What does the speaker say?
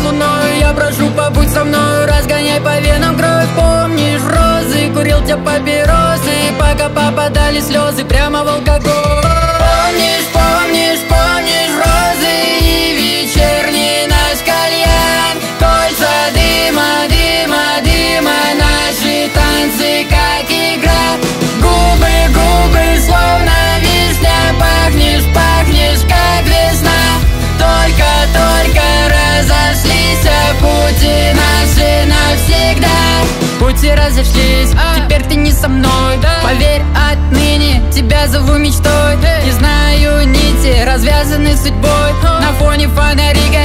луною. Я прошу, побудь со мною, разгоняй по венам кровь. Помнишь розы, курил тебя папиросы, пока попадали слезы прямо в алкоголь. Помнишь, помнишь, помнишь розы и вечерний наш кальян, кольца дыма, дыма, дыма, наши танцы как игра. Губы, губы, словно вишня, пахнешь, пахнешь как весна. Только, только разошлись, пути наши навсегда. Пути разошлись, теперь ты не со мной. Поверь, отныне тебя зову мечтой. Не знаю, нити развязаны судьбой. На фоне фонарика